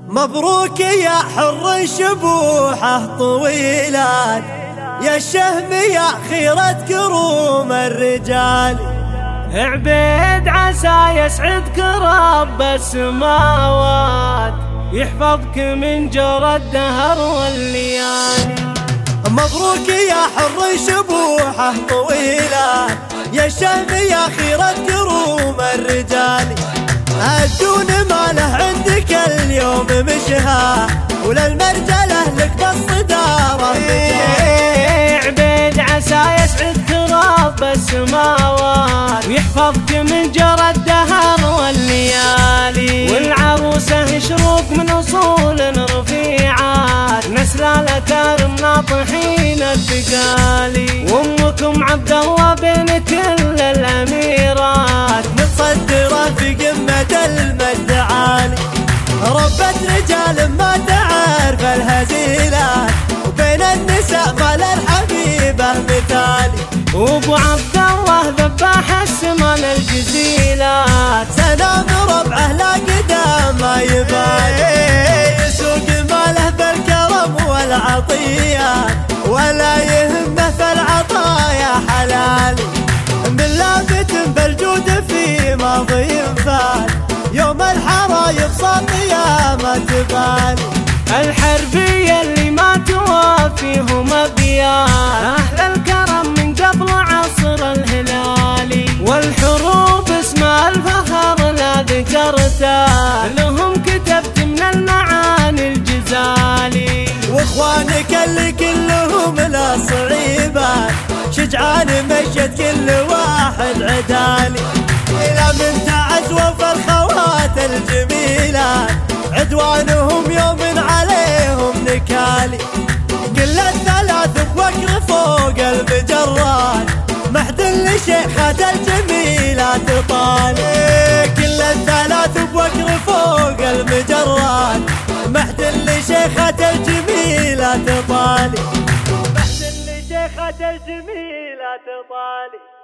مبروك يا حر شبوحه طويلات، يا الشهم يا خيرة كروم الرجال. عبيد عسى يسعدك رب السماوات، يحفظك من جور الدهر والليالي. مبروك يا حر شبوحه طويلات، يا الشهم يا خيرة كروم الرجال. الدون ما له عندك اليوم مشها، وللمرجله لك بالصدارة عبيد عسى يسعدك رب السماوات، ويحفظك من جرى الدهر والليالي. والعروسه شروق من اصول رفيعات، نسلالة كارم ناطحين الثقالي. وامكم عبد الله بين كل الاميرات، متصدرة في قمة المجد عالي. ربت رجال ما تعرف الهزيلات، وبين النساء ما للحبيبة مثالي. وابو عبد الله ذباح السما للجزيلات، سلام ربعه لا قدام ما يبالي. يسوق ماله بالكرم والعطيات، ولا يهمه في العطايا حلالي. من لافت بالجود في ماضي فات، يوم الحرايب ساطية ما تبالي. الحربية اللي ما توافيهم ابيات، اهل الكرم من قبل عصر الهلالي. والحروب اسم الفخر لا ذكرته، لهم كتبت من المعاني الجزالي. واخوانك اللي كلهم لا صعيبات، شجعان مشت كل واحد عدالي. إلى من تعز وفى الخوات الجميلات، عدوانهم يوم عليهم نكالي. كل الثلاث بوكر فوق المجرات، محد لشيخات الجميلات طالي. كل الثلاث بوكر فوق المجرات، محد لشيخات الجميلات طالي. محد لشيخات الجميلات طالي.